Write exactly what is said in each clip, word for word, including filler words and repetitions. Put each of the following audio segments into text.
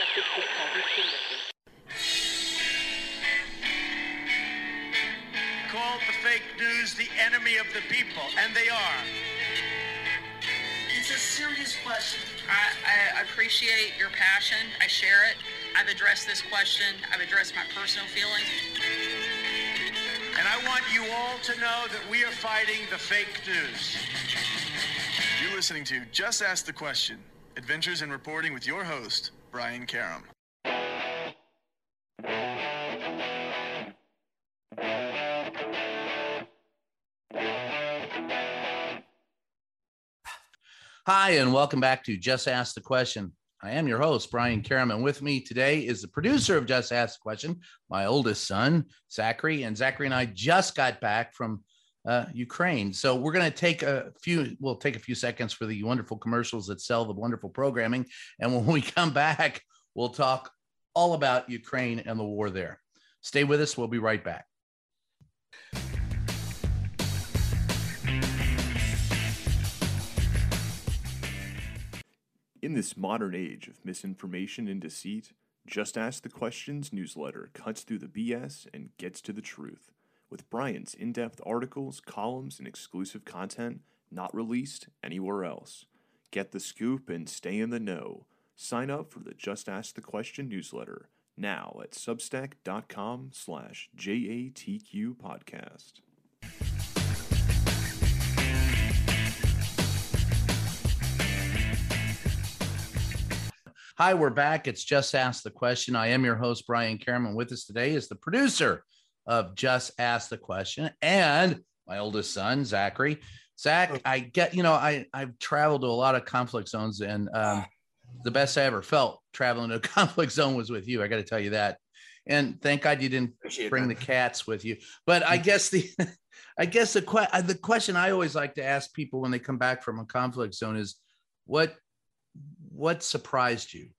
Called the fake news the enemy of the people, and they are. It's a serious question. I, I appreciate your passion. I share it. I've addressed this question. I've addressed my personal feelings. And I want you all to know that we are fighting the fake news. You're listening to Just Ask the Question, Adventures in Reporting with your host, Brian Karam. Hi, and welcome back to Just Ask the Question. I am your host, Brian Karam, and with me today is the producer of Just Ask the Question, my oldest son, Zachary. And Zachary and I just got back from uh, Ukraine. So we're going to take a few, we'll take a few seconds for the wonderful commercials that sell the wonderful programming. And when we come back, we'll talk all about Ukraine and the war there. Stay with us. We'll be right back. In this modern age of misinformation and deceit, Just Ask the Questions newsletter cuts through the B S and gets to the truth, with Brian's in-depth articles, columns, and exclusive content not released anywhere else. Get the scoop and stay in the know. Sign up for the Just Ask the Question newsletter now at substack.com slash JATQ podcast. Hi, we're back. It's Just Ask the Question. I am your host, Brian Karam, and with us today is the producer of Just Ask the Question and my oldest son, Zachary. Zach, I get, you know, I, I've traveled to a lot of conflict zones, and um, the best I ever felt traveling to a conflict zone was with you. I got to tell you that. And thank God you didn't Appreciate bring that. the cats with you. But I guess the, I guess the, que- the question I always like to ask people when they come back from a conflict zone is, what What surprised you?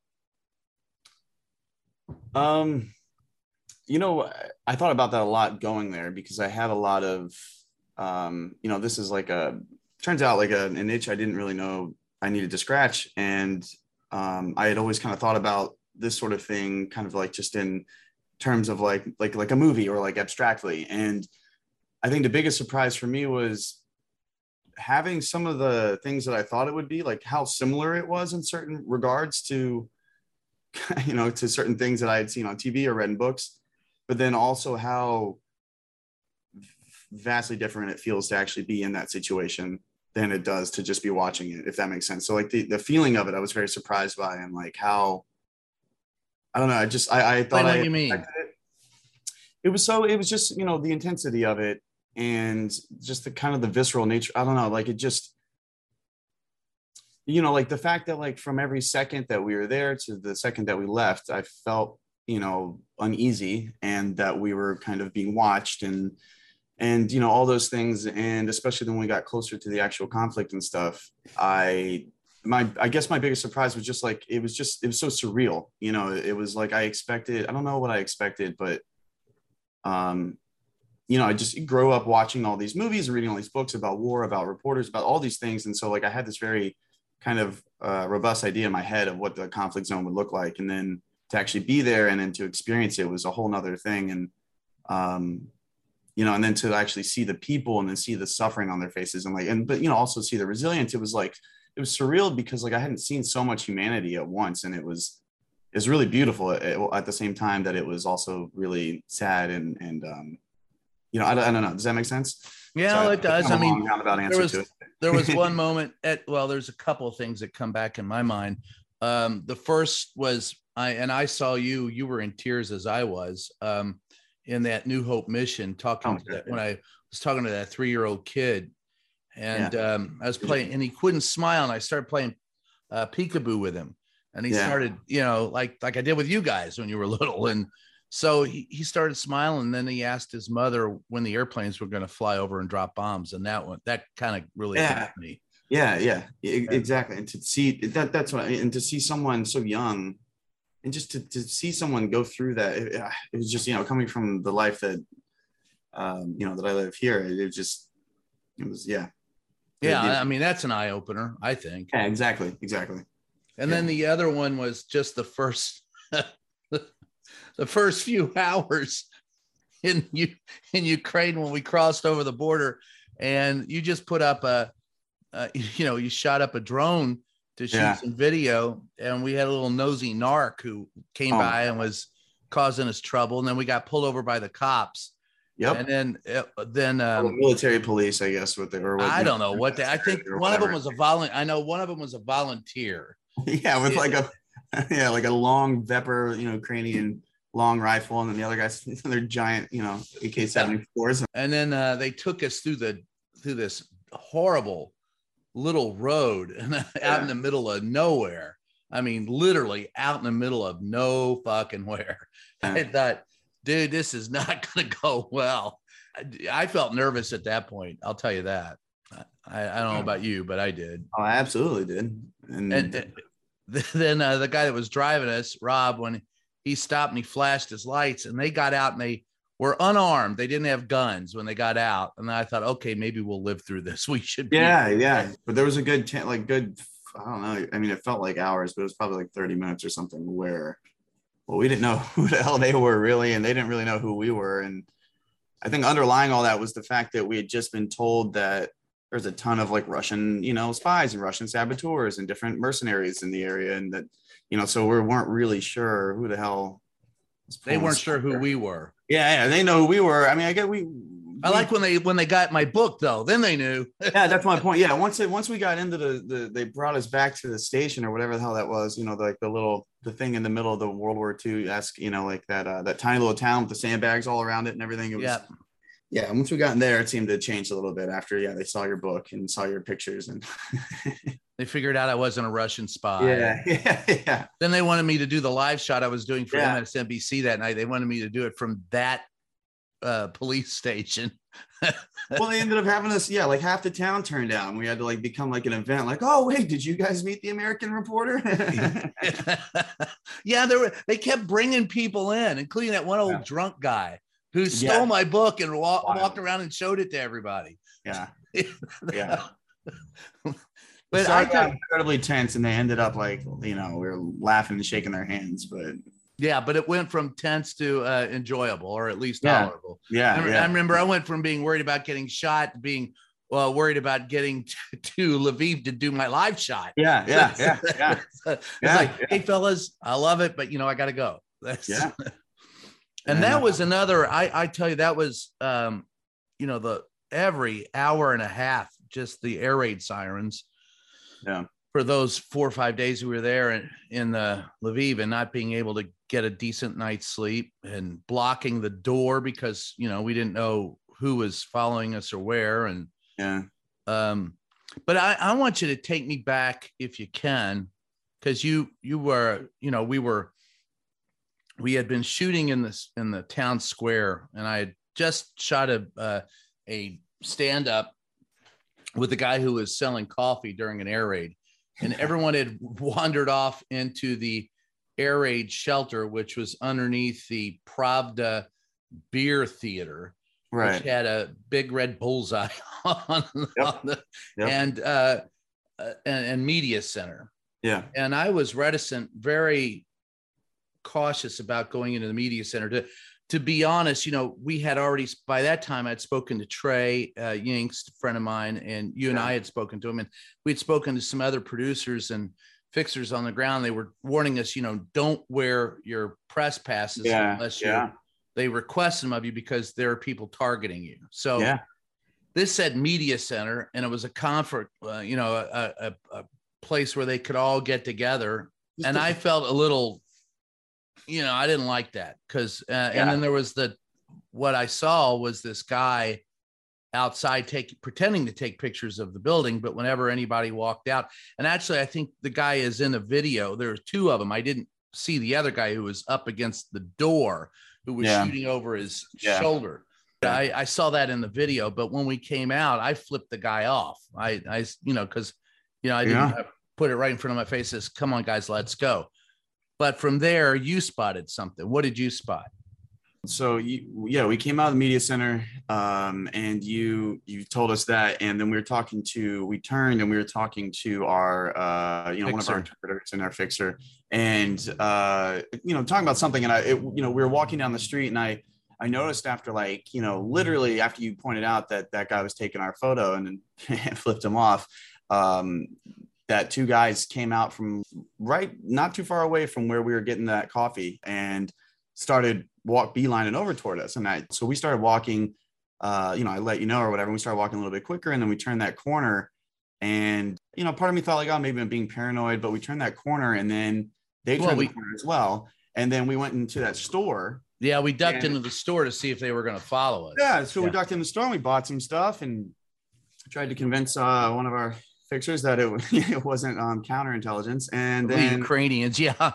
Um, you know, I thought about that a lot going there because I had a lot of, um, you know, this is like a, turns out like a, an itch I didn't really know I needed to scratch. And um, I had always kind of thought about this sort of thing kind of like just in terms of like, like, like a movie or like abstractly. And I think the biggest surprise for me was having some of the things that I thought it would be, like how similar it was in certain regards to, you know, to certain things that I had seen on T V or read in books, but then also how vastly different it feels to actually be in that situation than it does to just be watching it, if that makes sense. So like the, the feeling of it, I was very surprised by, and like how, I don't know, I just, I, I thought what I you mean. It. it was so, it was just, you know, the intensity of it and just the kind of the visceral nature. I don't know, like it just, you know, like the fact that like from every second that we were there to the second that we left, I felt, you know, uneasy and that we were kind of being watched and, and, you know, all those things. And especially when we got closer to the actual conflict and stuff, I, my, I guess my biggest surprise was just like, it was just, it was so surreal. You know, it was like, I expected, I don't know what I expected, but, um, you know, I just grew up watching all these movies and reading all these books about war, about reporters, about all these things. And so like, I had this very kind of uh, robust idea in my head of what the conflict zone would look like. And then to actually be there and then to experience it was a whole nother thing. And, um, you know, and then to actually see the people and then see the suffering on their faces and like, and, but, you know, also see the resilience. It was like, it was surreal because like, I hadn't seen so much humanity at once. And it was, it was really beautiful at, at the same time that it was also really sad. And, and, um, you know, I, I don't know. Does that make sense? Yeah, so it does. I mean, there was, to it. there was one moment at, well, there's a couple of things that come back in my mind. Um, the first was I, and I saw you, you were in tears as I was, um, in that New Hope mission talking Oh, to that, when I was talking to that three-year-old kid and, Yeah. um, I was playing and he couldn't smile. And I started playing, uh, peekaboo with him and he Yeah. started, you know, like, like I did with you guys when you were little. And so he, he started smiling, and then he asked his mother when the airplanes were going to fly over and drop bombs. And that one, that kind of really Yeah. hit me. Yeah, yeah, e- exactly. And to see that, that's what I, and to see someone so young and just to, to see someone go through that, it, it was just, you know, coming from the life that, um, you know, that I live here, it, it just, it was, yeah. Yeah. It- it- I mean, that's an eye opener, I think. yeah, exactly. Exactly. And Yeah. then the other one was just the first, the first few hours in you in Ukraine when we crossed over the border, and you just put up a, uh, you know, you shot up a drone to shoot yeah. some video, and we had a little nosy narc who came oh. by and was causing us trouble, and then we got pulled over by the cops. Yep. And then, uh, then um, well, military police, I guess, what they were. What I don't know what they. I think one of them was a volunteer. I know one of them was a volunteer. Yeah, with yeah. like a yeah, like a long Vepr, you know, Ukrainian long rifle, and then the other guys, they're giant, you know, A K seventy-fours. And then uh, they took us through the through this horrible little road and out yeah. in the middle of nowhere. I mean, literally out in the middle of no fucking where. Yeah. I thought, dude, this is not going to go well. I, I felt nervous at that point. I'll tell you that. I, I don't know about you, but I did. Oh, I absolutely did. And, and, and then uh, the guy that was driving us, Rob, when he stopped and he flashed his lights, and they got out and they were unarmed. They didn't have guns when they got out. And I thought, okay, maybe we'll live through this. We should. Be yeah, yeah. But there was a good, ten, like good, I don't know. I mean, it felt like hours, but it was probably like thirty minutes or something where, well, we didn't know who the hell they were really, and they didn't really know who we were. And I think underlying all that was the fact that we had just been told that there's a ton of like Russian, you know, spies and Russian saboteurs and different mercenaries in the area. And that, you know, so we weren't really sure who the hell. They weren't sure who we were. Yeah, yeah, they know who we were. I mean, I get we. I like when they when they got my book though. Then they knew. Yeah, that's my point. Yeah, once it once we got into the the they brought us back to the station or whatever the hell that was. You know, the, like the little the thing in the middle of the World War Two esque. You know, like that uh, that tiny little town with the sandbags all around it and everything. It was, yeah. Yeah, once we got in there, it seemed to change a little bit after, yeah, they saw your book and saw your pictures. And they figured out I wasn't a Russian spy. Yeah, yeah, yeah. Then they wanted me to do the live shot I was doing for yeah. M S N B C that night. They wanted me to do it from that uh, police station. Well, they ended up having us, yeah, like half the town turned out. And we had to like become like an event, like, oh, wait, did you guys meet the American reporter? Yeah, they were, they kept bringing people in, including that one old yeah. drunk guy who stole yeah. my book and walk, wow. walked around and showed it to everybody. Yeah. Yeah. But so I got incredibly tense, and they ended up like, you know, we were laughing and shaking their hands, but yeah, but it went from tense to uh, enjoyable, or at least yeah. tolerable. Yeah, I, yeah. I remember I went from being worried about getting shot to being well, worried about getting to, to Lviv to do my live shot. Yeah, yeah, yeah, yeah. It's yeah, like, yeah. hey, fellas, I love it, but you know, I got to go. That's, yeah. And that was another, I, I tell you, that was, um, you know, the every hour and a half, just the air raid sirens. Yeah. For those four or five days we were there in, in the Lviv, and not being able to get a decent night's sleep and blocking the door because, you know, we didn't know who was following us or where. And, yeah. Um, but I, I want you to take me back if you can, because you, you were, you know, we were, we had been shooting in this in the town square, and I had just shot a uh, a stand up with a guy who was selling coffee during an air raid, and everyone had wandered off into the air raid shelter, which was underneath the Pravda beer theater, right, which had a big red bullseye on, yep. on the yep. and uh, uh and, and media center. Yeah, and I was reticent, very cautious about going into the media center. To to be honest, you know, we had already by that time I'd spoken to Trey uh, Yinks, a friend of mine, and you and yeah. I had spoken to him, and we'd spoken to some other producers and fixers on the ground. They were warning us, you know, don't wear your press passes yeah. unless you yeah. they request them of you because there are people targeting you. So yeah. this said media center, and it was a conference, uh, you know, a, a, a place where they could all get together, Just and the- I felt a little. You know, I didn't like that because, uh, yeah. and then there was the, what I saw was this guy outside taking, pretending to take pictures of the building, but whenever anybody walked out, and actually I think the guy is in a video, there were two of them. I didn't see the other guy who was up against the door, who was yeah. shooting over his yeah. shoulder. Yeah. I, I saw that in the video, but when we came out, I flipped the guy off. I, I, you know, cause you know, I didn't yeah. put it right in front of my face. Says, come on guys, let's go. But from there, you spotted something. What did you spot? So you, yeah, we came out of the media center, um, and you you told us that, and then we were talking to, we turned and we were talking to our, uh, you know, Fixer. one of our interpreters and our fixer, and uh, you know, talking about something, and I, it, you know, we were walking down the street, and I, I noticed after like, you know, literally after you pointed out that that guy was taking our photo and then flipped him off, um, that two guys came out from right, not too far away from where we were getting that coffee and started walk beelining over toward us. And I, so we started walking, uh, you know, I let you know or whatever. And we started walking a little bit quicker, and then we turned that corner, and, you know, part of me thought like, oh, maybe I'm being paranoid, but we turned that corner, and then they Well, turned we- the corner as well. And then we went into that store. Yeah, we ducked And- into the store to see if they were going to follow us. Yeah. So we Yeah. ducked in the store and we bought some stuff and tried to convince uh, one of our fixers that it, it wasn't um, counterintelligence. And The then Ukrainians, yeah.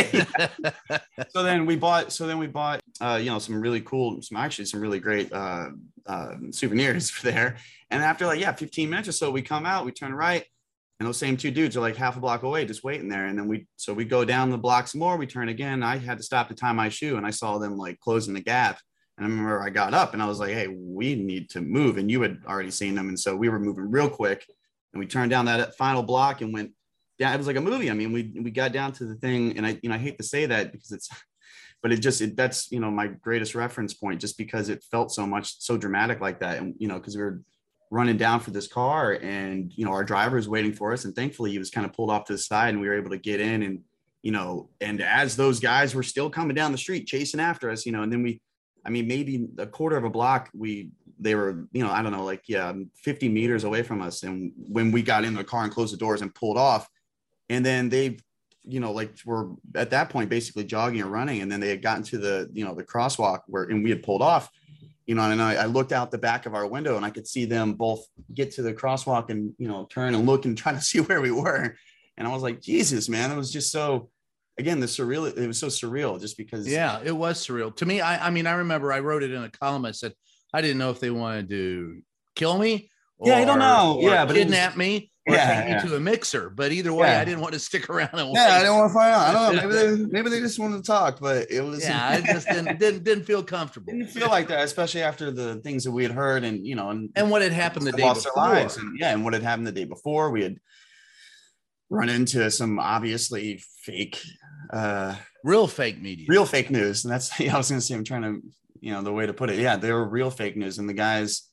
so then we bought so then we bought uh you know some really cool, some actually some really great uh, uh souvenirs for there. And after like yeah fifteen minutes or so, we come out, we turn right, and those same two dudes are like half a block away just waiting there. And then we so we go down the block some more, we turn again. I had to stop to tie my shoe, and I saw them like closing the gap. And I remember I got up and I was like, hey, we need to move. And you had already seen them, and so we were moving real quick, and we turned down that final block and went. Yeah, it was like a movie. I mean, we we got down to the thing, and I, you know, I hate to say that because it's, but it just, it, that's, you know, my greatest reference point, just because it felt so much, so dramatic like that. And, you know, because we were running down for this car, and, you know, our driver was waiting for us, and thankfully he was kind of pulled off to the side, and we were able to get in, and, you know, and as those guys were still coming down the street chasing after us, you know, and then we, I mean, maybe a quarter of a block, we, they were, you know, I don't know, like, yeah, fifty meters away from us. And when we got in the car and closed the doors and pulled off, and then they, you know, like were at that point basically jogging or running. And then they had gotten to the, you know, the crosswalk where, and we had pulled off, you know, and I, I looked out the back of our window, and I could see them both get to the crosswalk and, you know, turn and look and try to see where we were. And I was like, Jesus, man, it was just so, again, the surreal, it was so surreal just because. Yeah, it was surreal to me. I, I mean, I remember I wrote it in a column. I said, I didn't know if they wanted to kill me. Or, Yeah, I don't know. or Yeah, but it kidnap was- me or Yeah, take yeah. me to a mixer. But either way, Yeah. I didn't want to stick around and Yeah, I wait. didn't want to find out. I don't know. Maybe they, maybe they just wanted to talk, but it was. Yeah, I just didn't didn't didn't feel comfortable. didn't feel like that, especially after the things that we had heard, and you know, and And what had happened the day lost before. their lives, and yeah, and what had happened the day before, we had run into some obviously fake, uh, Real fake media. real fake news, and that's yeah, I was going to say, I'm trying to, you know, the way to put it, yeah, they were real fake news, and the guys,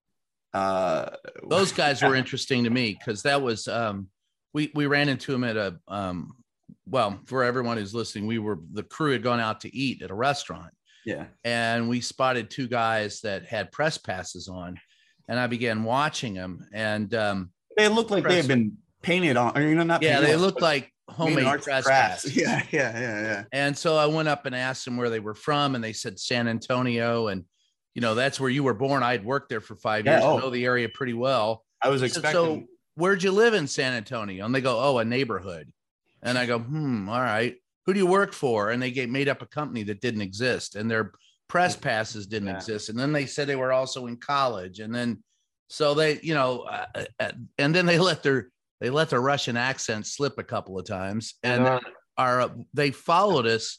uh, Those guys were interesting to me because that was um, we we ran into them at a um, well, for everyone who's listening, we were the crew had gone out to eat at a restaurant, yeah, and we spotted two guys that had press passes on, and I began watching them, and um, they looked like they Press- had been painted on, or you know, not yeah, painted they on, looked but like made in homemade arts and press crafts. passes. Yeah, yeah, yeah, yeah. And so I went up and asked them where they were from, and they said San Antonio, and you know that's where you were born. I had worked there for five Yeah, years, oh. I know the area pretty well. I was I said, expecting. so where'd you live in San Antonio? And they go, oh, a neighborhood. And I go, hmm, all right. Who do you work for? And they get made up a company that didn't exist, and their press passes didn't Yeah. exist. And then they said they were also in college, and then so they, you know, uh, uh, and then they let their they let their Russian accent slip a couple of times, and Uh, our they followed us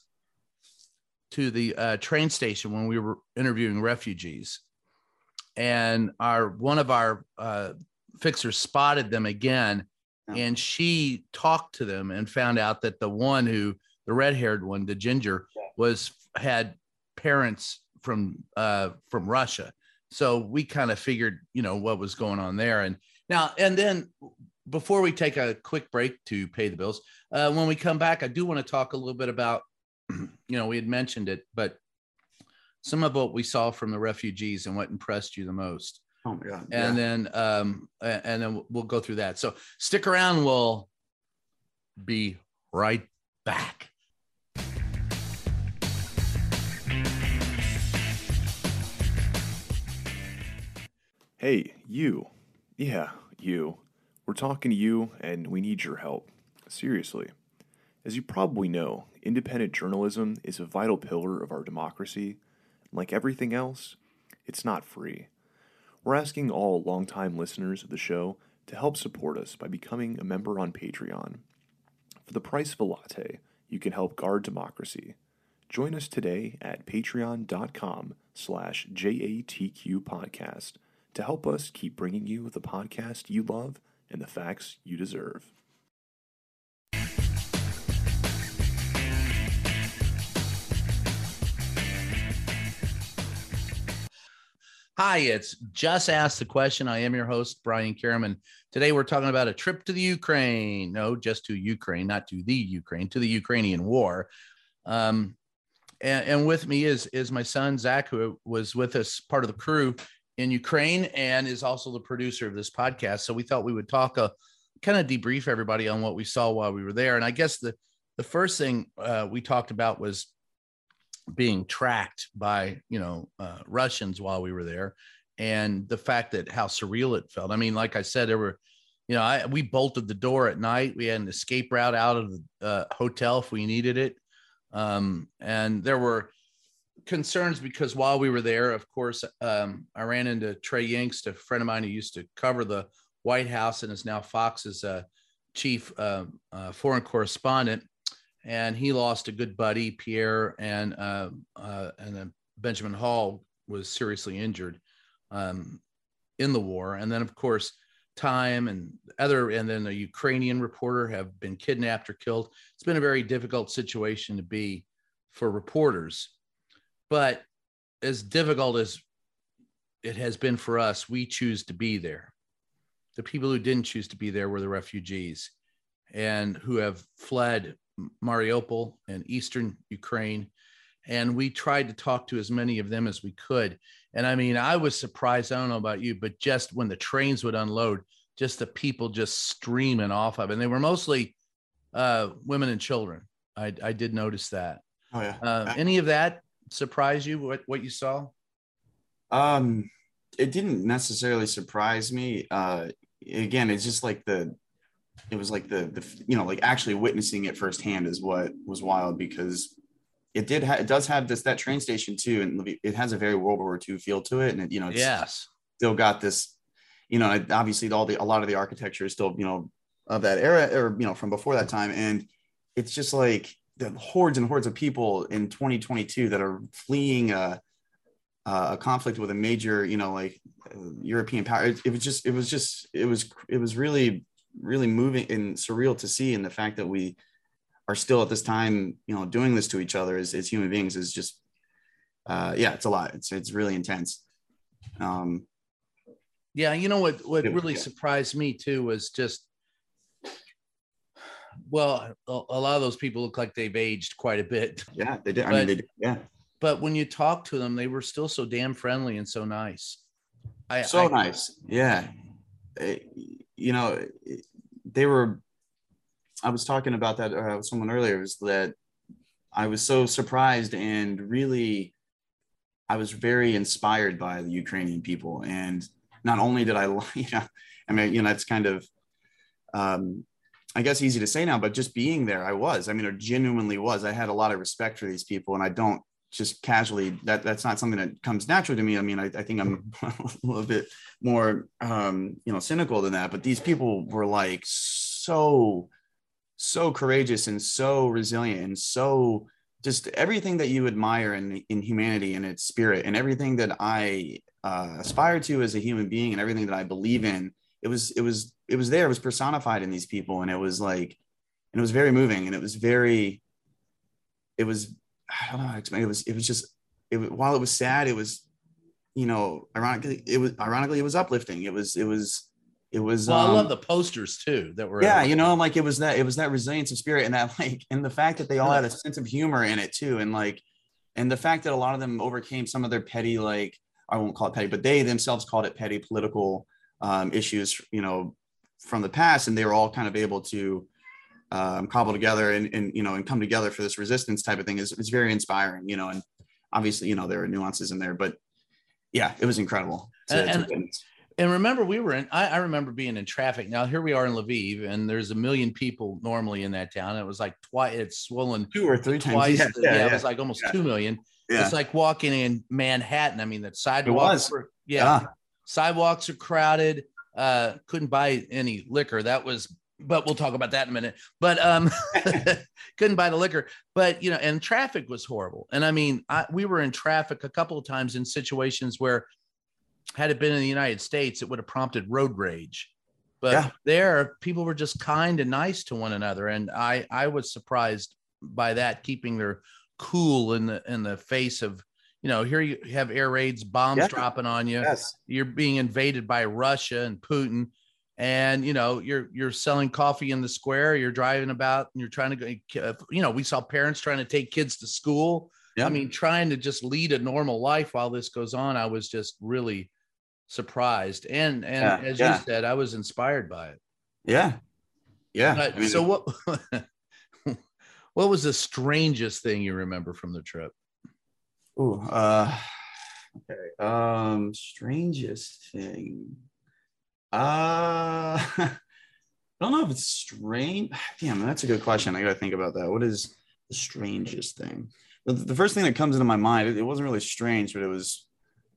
to the uh, train station when we were interviewing refugees, and our one of our uh, fixers spotted them again, Yeah. and she talked to them and found out that the one who the red-haired one, the ginger, Yeah. was had parents from uh, from Russia. So we kind of figured, you know, what was going on there. And now and then before we take a quick break to pay the bills, uh, when we come back, I do want to talk a little bit about, you know, we had mentioned it, but some of what we saw from the refugees and what impressed you the most. oh my god. And yeah. then um, a- and then we'll go through that. So stick around. We'll be right back. Hey, you. Yeah, you. We're talking to you, and we need your help. Seriously. As you probably know, independent journalism is a vital pillar of our democracy. Like everything else, it's not free. We're asking all longtime listeners of the show to help support us by becoming a member on Patreon. For the price of a latte, you can help guard democracy. Join us today at patreon.com slash JATQ podcast to help us keep bringing you the podcast you love and the facts you deserve. Hi, it's Just Ask the Question. I am your host, Brian Karaman. Today we're talking about a trip to the Ukraine. No, just to Ukraine, not to the Ukraine, to the Ukrainian war. Um, and, and with me is, is my son, Zach, who was with us, part of the crew in Ukraine, and is also the producer of this podcast. So we thought we would talk, a, kind of debrief everybody on what we saw while we were there. And I guess the, the first thing uh, we talked about was being tracked by, you know, uh, Russians while we were there, and the fact that how surreal it felt. I mean, like I said, there were, you know, I, we bolted the door at night. We had an escape route out of the uh, hotel if we needed it. Um, and there were concerns because while we were there, of course, um, I ran into Trey Yingst, a friend of mine who used to cover the White House and is now Fox's uh, chief uh, uh, foreign correspondent. And he lost a good buddy, Pierre, and uh, uh, and then Benjamin Hall was seriously injured um, in the war. And then, of course, Time and other, and then a Ukrainian reporter have been kidnapped or killed. It's been a very difficult situation to be for reporters. But as difficult as it has been for us, we choose to be there. The people who didn't choose to be there were the refugees and who have fled Mariupol and eastern Ukraine, and we tried to talk to as many of them as we could. And I mean, I was surprised, I don't know about you, but just when the trains would unload, just the people just streaming off of it. And they were mostly uh, women and children. I, I did notice that. Oh yeah. Uh, any of that surprise you, what, what you saw? Um, it didn't necessarily surprise me. Uh, again, it's just like the, it was like the, the, you know, like actually witnessing it firsthand is what was wild, because it did, ha- it does have this, that train station too. And it has a very World War Two feel to it. And it, you know, it's yes, still got this, you know, obviously all the, a lot of the architecture is still, you know, of that era, or, you know, from before that time. And it's just like the hordes and hordes of people in twenty twenty-two that are fleeing a, a conflict with a major, you know, like uh, European power. It, it was just, it was just, it was, it was really, really moving and surreal to see. And the fact that we are still at this time, you know, doing this to each other as, as human beings is just, uh, yeah, it's a lot. It's, it's really intense. Um, yeah. You know, what, what really yeah. surprised me too was just, well, a, a lot of those people look like they've aged quite a bit. Yeah, they did. But, I mean, they did. Yeah. But when you talk to them, they were still so damn friendly and so nice. I, so I, nice. Yeah. It, you know, they were, I was talking about that uh, with someone earlier, was that I was so surprised and really, I was very inspired by the Ukrainian people. And not only did I, you know, I mean, you know, it's kind of, um, I guess easy to say now, but just being there, I was, I mean, it genuinely was. I had a lot of respect for these people, and I don't just casually, that that's not something that comes naturally to me. I mean, I, I think I'm a little bit more, um, you know, cynical than that, but these people were like so, so courageous and so resilient and so just everything that you admire in, in humanity and its spirit, and everything that I uh, aspire to as a human being, and everything that I believe in. It was, it was, it was there. It was personified in these people. And it was like, and it was very moving, and it was very, it was, I don't know how to explain it. It was, it was just, it was, while it was sad, it was, you know, ironically, it was, ironically, it was uplifting. It was, it was, it was, well, um, I love the posters too that were, yeah, you know, like it was that, it was that resilience of spirit, and that like, and the fact that they all had a sense of humor in it too. And like, and the fact that a lot of them overcame some of their petty, like, I won't call it petty, but they themselves called it petty political um, issues, you know, from the past, and they were all kind of able to um, cobble together and, and, you know, and come together for this resistance type of thing is, is very inspiring, you know, and obviously, you know, there are nuances in there, but yeah, it was incredible. To, and, to and, and remember, we were in, I, I remember being in traffic. Now here we are in Lviv, and there's a million people normally in that town. It was like twice, it's swollen two or three times. Twice, Yeah, the, yeah, yeah, yeah. it was like almost yeah. two million. Yeah. It's like walking in Manhattan. I mean, the sidewalks were, yeah, yeah, sidewalks are crowded. Uh, couldn't buy any liquor. That was but we'll talk about that in a minute. But um, couldn't buy the liquor. But, you know, and traffic was horrible. And I mean, I, we were in traffic a couple of times in situations where had it been in the United States, it would have prompted road rage. But yeah. there, people were just kind and nice to one another. And I, I was surprised by that, keeping their cool in the in the face of, you know, here you have air raids, bombs yeah. dropping on you. Yes. You're being invaded by Russia and Putin. And, you know, you're you're selling coffee in the square. You're driving about and you're trying to go, you know, we saw parents trying to take kids to school. Yeah. I mean, trying to just lead a normal life while this goes on. I was just really surprised. And, and yeah. as yeah. you said, I was inspired by it. Yeah. Yeah. But, I mean, so what, what was the strangest thing you remember from the trip? Ooh, uh, okay. Um, strangest thing. Uh, I don't know if it's strange. Damn, that's a good question. I got to think about that. What is the strangest thing? The, the first thing that comes into my mind, it, it wasn't really strange, but it was,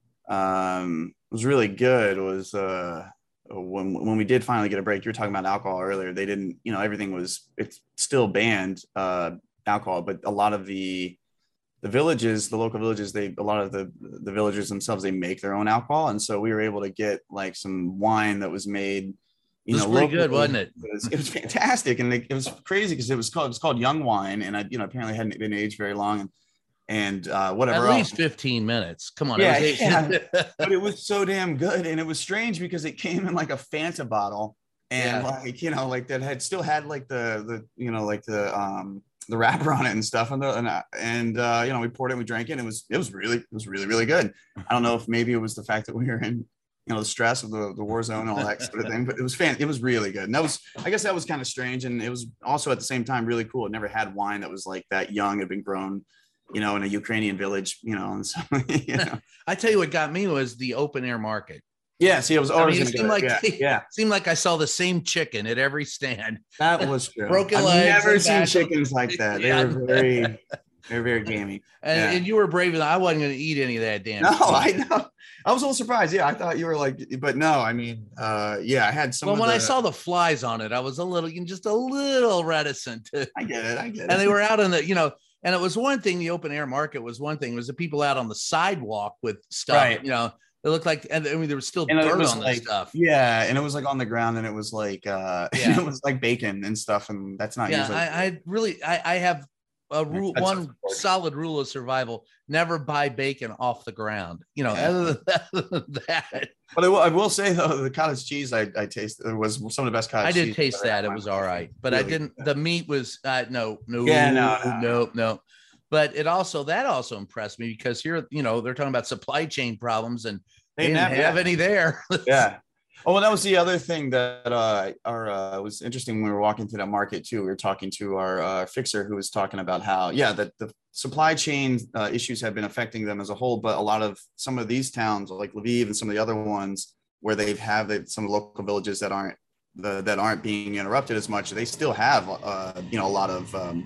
um, it was really good. Was uh, when when we did finally get a break. You were talking about alcohol earlier. They didn't, you know, everything was it's still banned, uh, alcohol, but a lot of the the villages, the local villages, they a lot of the the villagers themselves, they make their own alcohol, and so we were able to get like some wine that was made. You it was know, pretty locally. good, wasn't it? It was, it was fantastic, and it, it was crazy because it was called it was called young wine, and I you know apparently hadn't been aged very long, and and uh, whatever. At else. least fifteen minutes. Come on, yeah, it yeah. But it was so damn good, and it was strange because it came in like a Fanta bottle, and yeah. like you know like that had still had like the the you know like the um. the wrapper on it and stuff. And, the, and, and uh, you know, we poured it, we drank it. And it was, it was really, it was really, really good. I don't know if maybe it was the fact that we were in, you know, the stress of the, the war zone and all that sort of thing, but it was fan. It was really good. And that was, I guess that was kind of strange. And it was also at the same time, really cool. I'd never had wine that was like that young, had been grown, you know, in a Ukrainian village, you know, and so, you know. I tell you what got me was the open air market. Yeah, see, I was always I mean, it seemed like yeah, yeah. seemed like I saw the same chicken at every stand. That was true. Broken I've legs. Never seen chickens like that. They yeah. were very, they were very gamey. And, yeah. and you were brave enough. I wasn't going to eat any of that damn. No, food. I know. I was a little surprised. Yeah, I thought you were like, but no, I mean, uh, yeah, I had some. Well, of when the... I saw the flies on it, I was a little, just a little reticent. To... I get it. I get it. And they were out in the, you know. And it was one thing. The open air market was one thing. It was the people out on the sidewalk with stuff. Right. You know. It looked like, and I mean, there was still and dirt was on like, the stuff. Yeah, and it was like on the ground, and it was like, uh, yeah. it was like bacon and stuff, and that's not. Yeah, usually I, I really, I, I have a rule, that's one solid rule of survival: never buy bacon off the ground. You know, yeah. other than that. But I will, I will say though, the cottage cheese I, I tasted was some of the best cottage. I did cheese taste that; it was all right, but really? I didn't. The meat was uh, no, no, yeah, no, no, no, no. But it also that also impressed me because here, you know, they're talking about supply chain problems and. They didn't have yeah. any there. yeah. Oh, well, that was the other thing that uh, our uh, was interesting when we were walking through that market too. We were talking to our uh, fixer who was talking about how, yeah, that the supply chain uh, issues have been affecting them as a whole, but a lot of some of these towns like Lviv and some of the other ones where they have the, some local villages that aren't the that aren't being interrupted as much, they still have uh, you know a lot of um,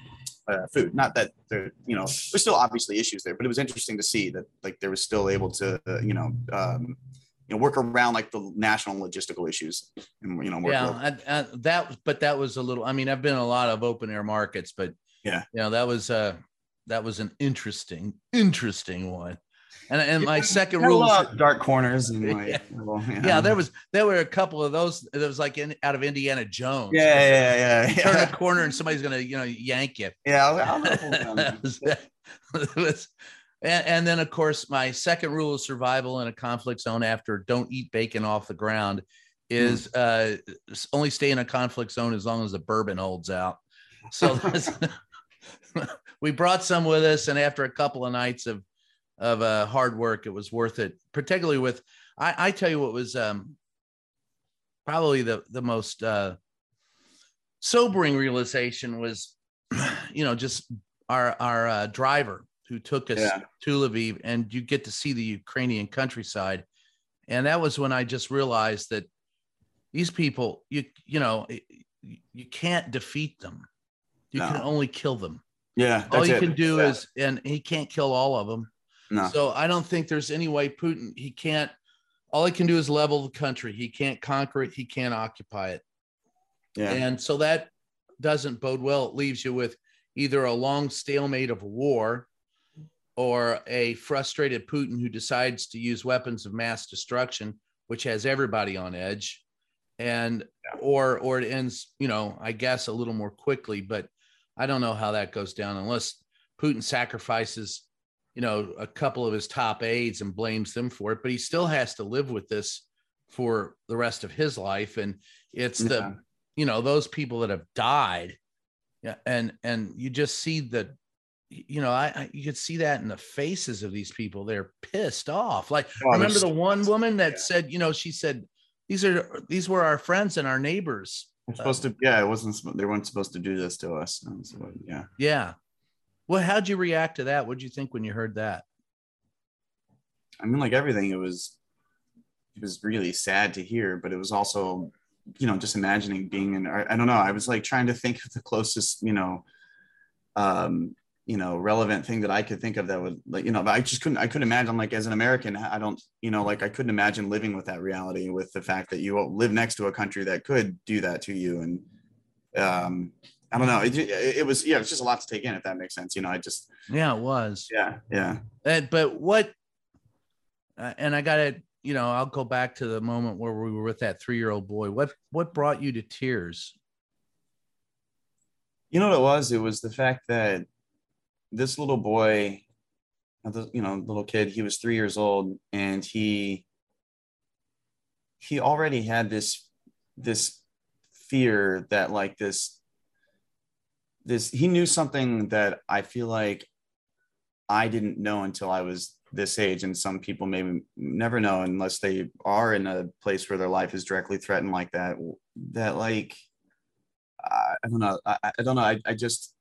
uh, food. Not that there, you know, there's still obviously issues there, but it was interesting to see that like there was still able to, uh, you know, um, you know, work around like the national logistical issues and, you know, work yeah, and, and that, but that was a little, I mean, I've been in a lot of open air markets, but yeah, you know, that was, uh, that was an interesting, interesting one. And, and my yeah, second rule is dark corners. And like, yeah. Well, yeah. yeah, there was there were a couple of those. It was like in, out of Indiana Jones. Yeah, yeah, yeah. You yeah. turn a corner and somebody's gonna you know yank you. Yeah, I'll, I'll it was, it was, and, and then of course my second rule of survival in a conflict zone after don't eat bacon off the ground is mm. uh, only stay in a conflict zone as long as the bourbon holds out. So that's, we brought some with us, and after a couple of nights of of uh, hard work, it was worth it, particularly with, I, I tell you what was um, probably the, the most uh, sobering realization was, you know, just our, our uh, driver who took us yeah. to Lviv, and you get to see the Ukrainian countryside. And that was when I just realized that these people, you, you know, you can't defeat them. You no. can only kill them. Yeah. All you it. can do yeah. is, and he can't kill all of them. No. So I don't think there's any way Putin, he can't, all he can do is level the country. He can't conquer it. He can't occupy it. Yeah. And so that doesn't bode well. It leaves you with either a long stalemate of war or a frustrated Putin who decides to use weapons of mass destruction, which has everybody on edge. And, yeah. or, or it ends, you know, I guess a little more quickly, but I don't know how that goes down unless Putin sacrifices, you know, a couple of his top aides and blames them for it, but he still has to live with this for the rest of his life. And it's yeah. the, you know, those people that have died. Yeah. And, and you just see that, you know, I, I you could see that in the faces of these people. They're pissed off. Like, oh, remember the one woman that yeah. said, you know, she said, these are, these were our friends and our neighbors. We're supposed uh, to, yeah, it wasn't, they weren't supposed to do this to us. So, yeah. Yeah. Well, how'd you react to that? What'd you think when you heard that? I mean, like everything, it was, it was really sad to hear, but it was also, you know, just imagining being in, I, I don't know. I was like trying to think of the closest, you know, um, you know, relevant thing that I could think of that would, like, you know, but I just couldn't, I couldn't imagine, like, as an American, I don't, you know, like I couldn't imagine living with that reality, with the fact that you live next to a country that could do that to you. And um, I don't know, it, it was, yeah, it's just a lot to take in, if that makes sense. You know, I just, yeah, it was. Yeah. Yeah. And, but what, uh, and I got to, you know, I'll go back to the moment where we were with that three-year-old boy. What, what brought you to tears? You know what it was? It was the fact that this little boy, you know, little kid, he was three years old, and he, he already had this, this fear that like this, this, he knew something that I feel like I didn't know until I was this age. And some people maybe never know unless they are in a place where their life is directly threatened like that, that like, I don't know. I, I don't know. I, I just,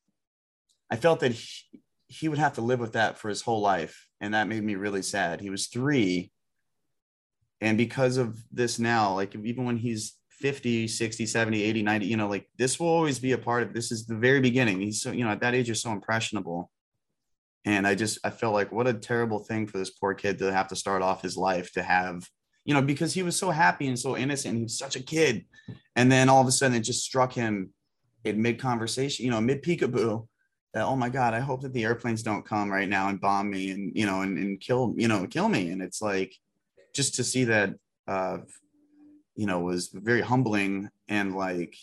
I felt that he, he would have to live with that for his whole life. And that made me really sad. He was three. And because of this now, like even when he's fifty, sixty, seventy, eighty, ninety, you know, like this will always be a part of, this is the very beginning. He's so, you know, at that age, you're so impressionable. And I just, I felt like what a terrible thing for this poor kid to have to start off his life to have, you know, because he was so happy and so innocent. He was such a kid. And then all of a sudden it just struck him in mid conversation, you know, mid peekaboo, that, oh my God, I hope that the airplanes don't come right now and bomb me and, you know, and, and kill, you know, kill me. And it's like, just to see that, uh, you know, was very humbling and like,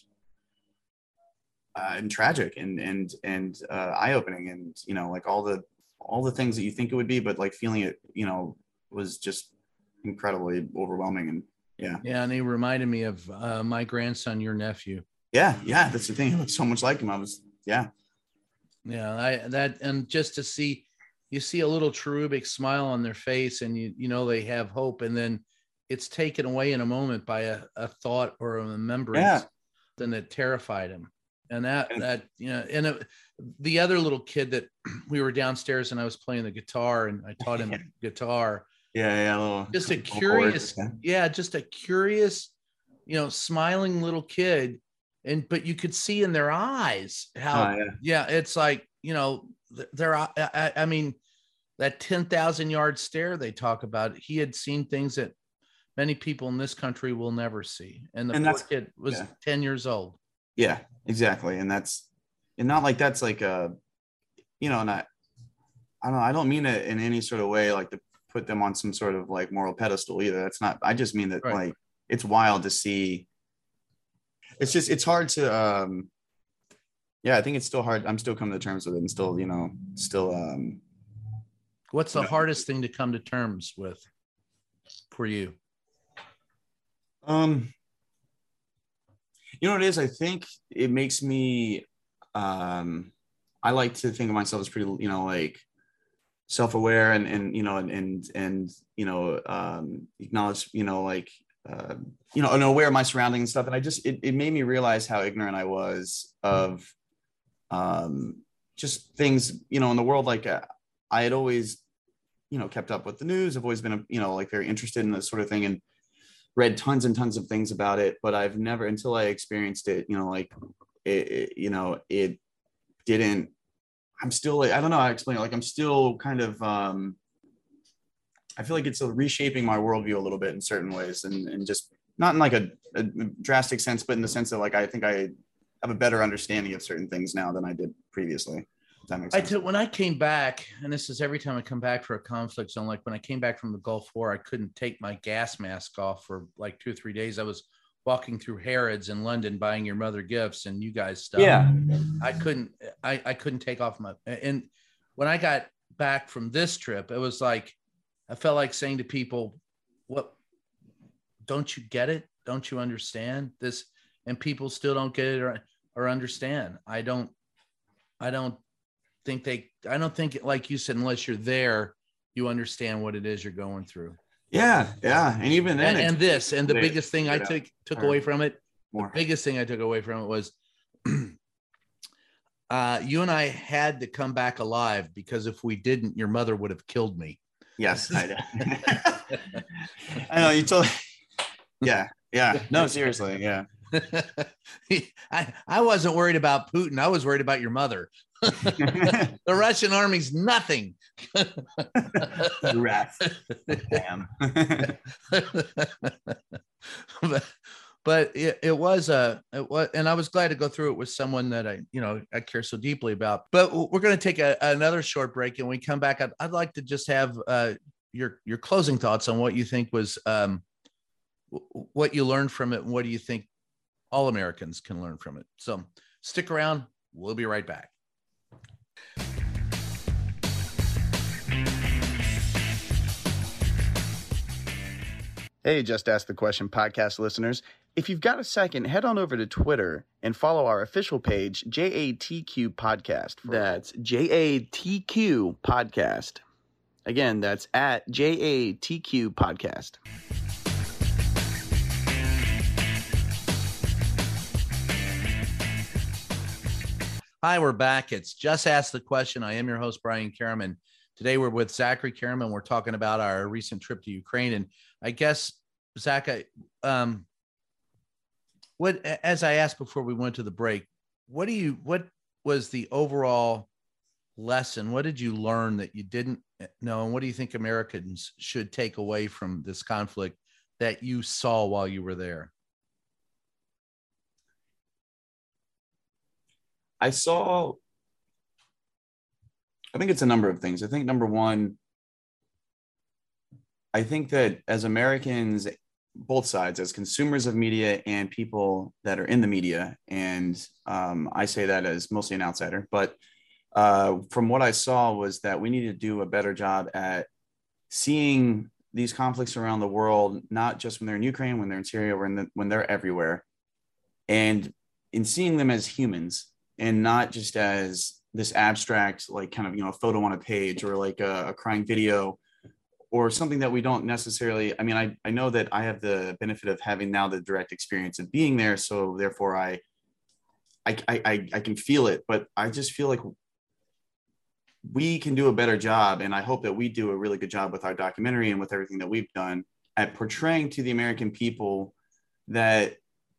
uh, and tragic and, and, and, uh, eye-opening, and, you know, like all the, all the things that you think it would be, but like feeling it, you know, was just incredibly overwhelming. And yeah. Yeah. And he reminded me of, uh, my grandson, your nephew. Yeah. Yeah. That's the thing. He looked so much like him. I was, yeah. Yeah. I, that, and just to see, you see a little cherubic smile on their face, and you, you know, they have hope, and then it's taken away in a moment by a, a thought or a remembrance. Yeah. Then that terrified him. And that, that, you know, and it, the other little kid that we were downstairs and I was playing the guitar and I taught him guitar. Yeah. Yeah. A little, just a curious, chords, yeah. yeah, just a curious, you know, smiling little kid. And, but you could see in their eyes how, oh, yeah. yeah, it's like, you know, they're, I, I mean, that ten thousand yard stare they talk about, he had seen things that many people in this country will never see. And the and poor kid was yeah. ten years old. Yeah, exactly. And that's, and not like that's like a, you know, and I, I don't know, I don't mean it in any sort of way, like to put them on some sort of like moral pedestal either. That's not, I just mean that right. like, it's wild to see. It's just, it's hard to, um, yeah, I think it's still hard. I'm still coming to terms with it and still, you know, still. Um, What's the you know, hardest thing to come to terms with for you? Um, you know what it is? I think it makes me, um, I like to think of myself as pretty, you know, like self-aware and, and, you know, and, and, and, you know, um, acknowledge, you know, like, uh, you know, and aware of my surroundings and stuff. And I just, it, it made me realize how ignorant I was of, um, just things, you know, in the world. Like uh, I had always, you know, kept up with the news. I've always been, a, you know, like very interested in this sort of thing and read tons and tons of things about it, but I've never, until I experienced it, you know, like, it, it, you know, it didn't, I'm still like, I don't know how to explain it. Like, I'm still kind of, um, I feel like it's a reshaping my worldview a little bit in certain ways, and, and just not in like a, a drastic sense, but in the sense that like I think I have a better understanding of certain things now than I did previously. If that makes I sense. took when I came back, and this is every time I come back for a conflict zone. Like when I came back from the Gulf War, I couldn't take my gas mask off for like two or three days. I was walking through Harrods in London buying your mother gifts and you guys stuff. Yeah, I couldn't. I I couldn't take off my. And when I got back from this trip, it was like I felt like saying to people, "What? Don't you get it? Don't you understand this?" And people still don't get it or or understand. I don't. I don't. think they I don't think like you said, unless you're there, you understand what it is you're going through. Yeah, yeah. And even then and, and this and the they, biggest thing I took took away from it, more. the biggest thing I took away from it was uh you and I had to come back alive, because if we didn't, your mother would have killed me. Yes, I know. I know you told yeah, yeah. No, seriously, yeah. I, I wasn't worried about Putin. I was worried about your mother. The Russian army's nothing. Rats. Damn. but but it, it was a it was, and I was glad to go through it with someone that I you know I care so deeply about. But we're going to take a, another short break, and when we come back, I'd, I'd like to just have uh, your your closing thoughts on what you think was um, what you learned from it, and what do you think all Americans can learn from it. So stick around. We'll be right back. Hey, Just Ask the Question podcast listeners. If you've got a second, head on over to Twitter and follow our official page, J A T Q Podcast. That's J A T Q Podcast. Again, that's at J A T Q Podcast. Hi, we're back. It's Just Ask the Question. I am your host, Brian Karaman. Today we're with Zachary Karaman. We're talking about our recent trip to Ukraine. And I guess, Zach, I, um, what, as I asked before we went to the break, what do you, what was the overall lesson? What did you learn that you didn't know? And what do you think Americans should take away from this conflict that you saw while you were there? I saw, I think it's a number of things. I think number one, I think that as Americans, both sides, as consumers of media and people that are in the media, and um, I say that as mostly an outsider, but uh, from what I saw was that we need to do a better job at seeing these conflicts around the world, not just when they're in Ukraine, when they're in Syria, when, the, when they're everywhere, and in seeing them as humans, and not just as this abstract, like kind of, you know, a photo on a page or like a, a crying video or something that we don't necessarily, I mean, I, I know that I have the benefit of having now the direct experience of being there. So therefore I, I, I, I can feel it, but I just feel like we can do a better job. And I hope that we do a really good job with our documentary and with everything that we've done at portraying to the American people that,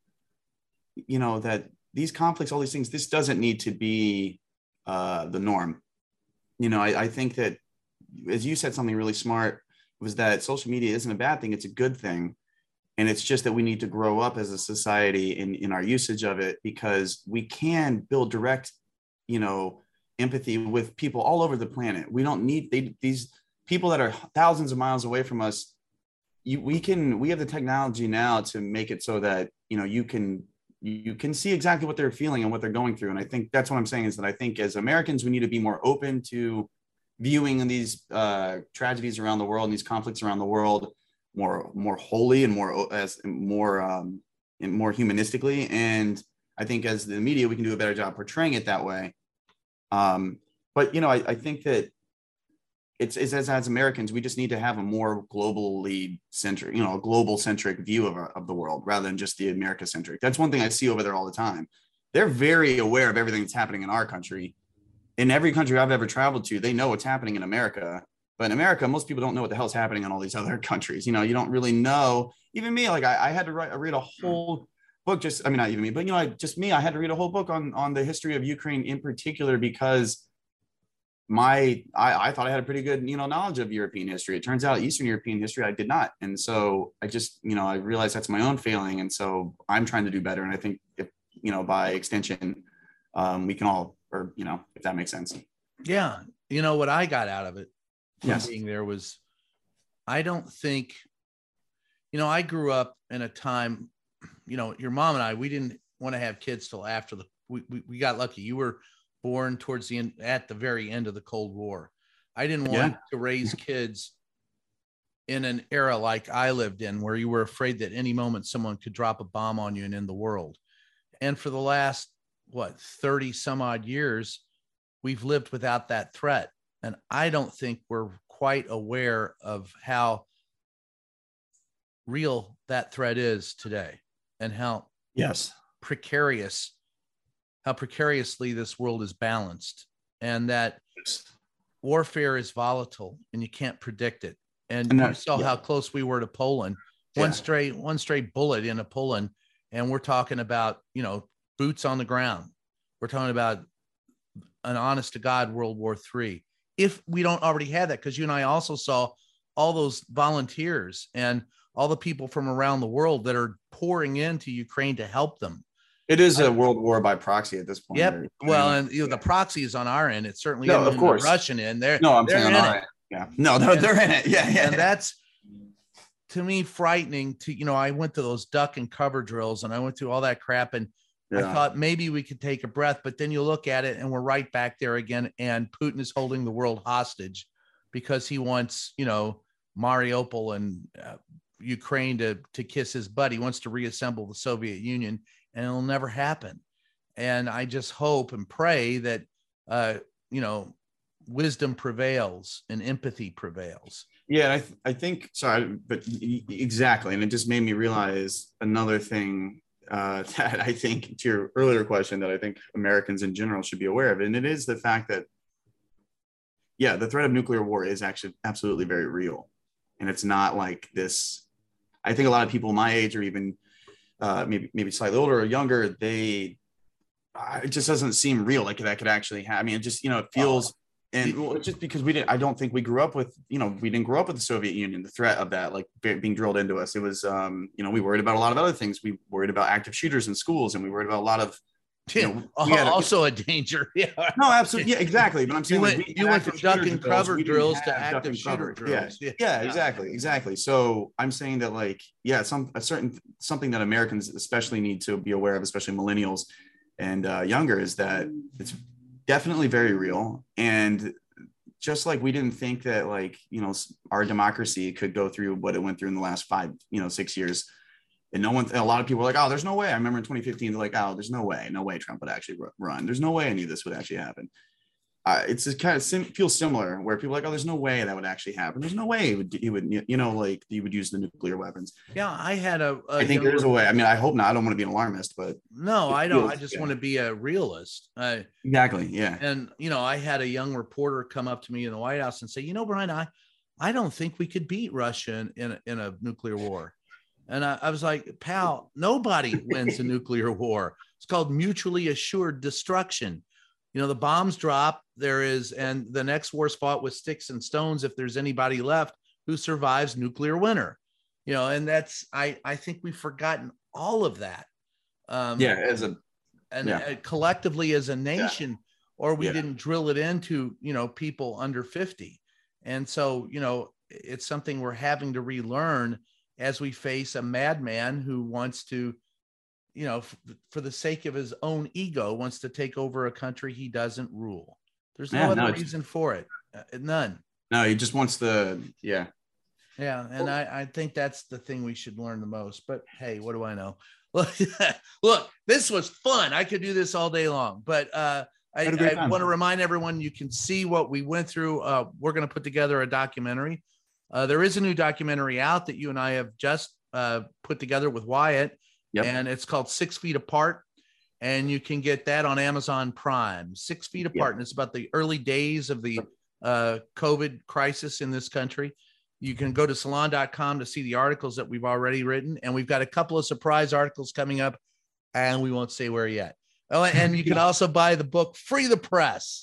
you know, that these conflicts, all these things, this doesn't need to be uh, the norm. You know, I, I think that, as you said, something really smart was that social media isn't a bad thing. It's a good thing. And it's just that we need to grow up as a society in, in our usage of it, because we can build direct, you know, empathy with people all over the planet. We don't need they, these people that are thousands of miles away from us. You, we can, we have the technology now to make it so that, you know, you can, you can see exactly what they're feeling and what they're going through. And I think that's what I'm saying is that I think as Americans, we need to be more open to viewing these uh, tragedies around the world and these conflicts around the world more, more wholly and more as more, um, and more humanistically. And I think as the media, we can do a better job portraying it that way. Um, but, you know, I, I think that it's, it's as, as Americans, we just need to have a more globally centric, you know, a global centric view of, of the world rather than just the America centric. That's one thing I see over there all the time. They're very aware of everything that's happening in our country. In every country I've ever traveled to, they know what's happening in America. But in America, most people don't know what the hell's happening in all these other countries. You know, you don't really know. Even me, like I, I had to write, read a whole book. Just, I mean, not even me, but you know, I, just me. I had to read a whole book on on the history of Ukraine in particular, because my I, I thought I had a pretty good, you know, knowledge of European history. It turns out Eastern European history I did not. And so I just, you know, I realized that's my own failing. And so I'm trying to do better. And I think if, you know, by extension, um, we can all, or, you know, if that makes sense. Yeah. You know, what I got out of it from Yes. being there was, I don't think, you know, I grew up in a time, you know, your mom and I, we didn't want to have kids till after the, we, we, we got lucky. You were born towards the end, at the very end of the Cold War. I didn't want Yeah. to raise kids in an era like I lived in, where you were afraid that any moment someone could drop a bomb on you and end the world. And for the last, what, thirty some odd years, we've lived without that threat. And I don't think we're quite aware of how real that threat is today, and how Yes. precarious, how precariously this world is balanced, and that warfare is volatile and you can't predict it. And, And you that- saw yeah. how close we were to Poland. One Yeah. stray, one stray bullet into Poland, and we're talking about, you know, boots on the ground. We're talking about an honest to God World War Three. If we don't already have that, because you and I also saw all those volunteers and all the people from around the world that are pouring into Ukraine to help them. It is a world war by proxy at this point. Yep. Or- Well, and you know, the proxy is on our end. It's certainly No, isn't of in course. the Russian end. They're, No, I'm they're saying in on it. our end. Yeah. No, they're, And- they're in it. Yeah. Yeah. And that's, to me, frightening. To, you know, I went to those duck and cover drills and I went through all that crap, and I Yeah. thought maybe we could take a breath, but then you look at it and we're right back there again. And Putin is holding the world hostage because he wants, you know, Mariupol and uh, Ukraine to, to kiss his butt. He wants to reassemble the Soviet Union, and it'll never happen. And I just hope and pray that, uh, you know, wisdom prevails and empathy prevails. Yeah, I, th- I think, sorry, but y- y- exactly. And it just made me realize another thing uh, that I think, to your earlier question, that I think Americans in general should be aware of. And it is the fact that, yeah, the threat of nuclear war is actually absolutely very real. And it's not like this. I think a lot of people my age, or even uh, maybe maybe slightly older or younger, they, uh, it just doesn't seem real, like that could actually happen. I mean, it just, you know, it feels, and well, it's just because we didn't, I don't think we grew up with, you know, we didn't grow up with the Soviet Union, the threat of that, like be- being drilled into us. It was, um, you know, we worried about a lot of other things. We worried about active shooters in schools, and we worried about a lot of, you know, we had a- Also a danger. Yeah. no, absolutely. Yeah, exactly. But I'm You saying went, like, we you had went from active duck shooter and drills, cover we didn't drills to have duck active and shooter cover. Yeah. drills. Yeah. Yeah, exactly, exactly. So I'm saying that, like, yeah, some a certain something that Americans especially need to be aware of, especially millennials and uh, younger, is that it's definitely very real. And just like we didn't think that, like, you know, our democracy could go through what it went through in the last five, you know, six years. And no one, a lot of people were like, oh, there's no way. I remember in twenty fifteen, they're like, oh, there's no way, no way Trump would actually run. There's no way any of this would actually happen. Uh, it's just kind of sim- feels similar, where people are like, oh, there's no way that would actually happen. There's no way he would, he would, you know, like he would use the nuclear weapons. Yeah. I had a, a I think younger- there's a way. I mean, I hope not. I don't want to be an alarmist, but no, it I don't. feels- I just yeah. want to be a realist. Uh, exactly. Yeah. and, you know, I had a young reporter come up to me in the White House and say, you know, Brian, I, I don't think we could beat Russia in, in, a, in a nuclear war. And I, I was like, pal, nobody wins a nuclear war. It's called mutually assured destruction. You know, the bombs drop, there is, and the next war's fought with sticks and stones if there's anybody left who survives nuclear winter. You know, and that's, I, I think we've forgotten all of that. Um, Yeah. As a, and yeah. uh, collectively as a nation, or we Yeah. didn't drill it into, you know, people under fifty. And so, you know, it's something we're having to relearn as we face a madman who wants to, you know, f- for the sake of his own ego, wants to take over a country he doesn't rule. There's no Yeah, other no, it's- reason for it. Uh, none. no, he just wants the, yeah. Yeah. And I, I think that's the thing we should learn the most. But hey, what do I know? Look, look, this was fun. I could do this all day long. But uh, I, Had a great I time. want to remind everyone you can see what we went through. Uh, we're going to put together a documentary. Uh, there is a new documentary out that you and I have just uh, put together with Wyatt. Yep. And it's called Six Feet Apart. And you can get that on Amazon Prime. Six Feet Apart. Yep. And it's about the early days of the uh, COVID crisis in this country. You can go to salon dot com to see the articles that we've already written. And we've got a couple of surprise articles coming up, and we won't say where yet. Oh, and you can also buy the book Free the Press.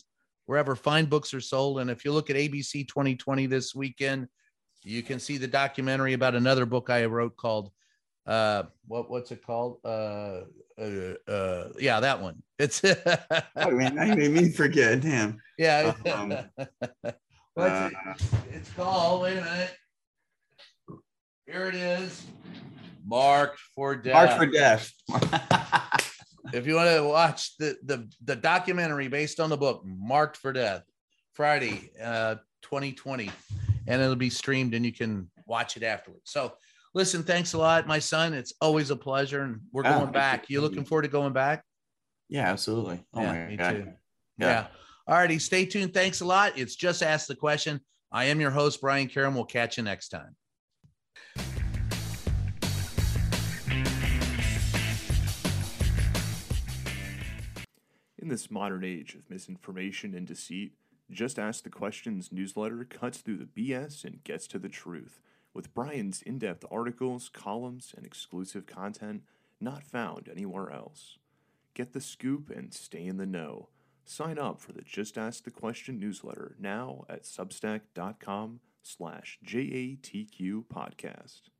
wherever fine books are sold. And if you look at A B C twenty twenty this weekend, you can see the documentary about another book I wrote called uh what what's it called uh uh, uh yeah that one. It's oh man, I made me forget. Damn. Yeah. Um, what's uh, it? It's called, wait a minute, here it is, Marked for Death. Marked for Death. If you want to watch the, the the documentary based on the book Marked for Death, Friday uh twenty twenty, and it'll be streamed and you can watch it afterwards. So listen, thanks a lot, my son. It's always a pleasure, and we're Yeah, going back. You looking forward to going back? Yeah, absolutely. Oh Yeah, my me God. too. Yeah. All righty, stay tuned. Thanks a lot. It's Just Ask the Question. I am your host, Brian Karam. We'll catch you next time. In this modern age of misinformation and deceit, Just Ask the Questions newsletter cuts through the B S and gets to the truth, with Brian's in-depth articles, columns, and exclusive content not found anywhere else. Get the scoop and stay in the know. Sign up for the Just Ask the Question newsletter now at substack.com slash JATQ podcast.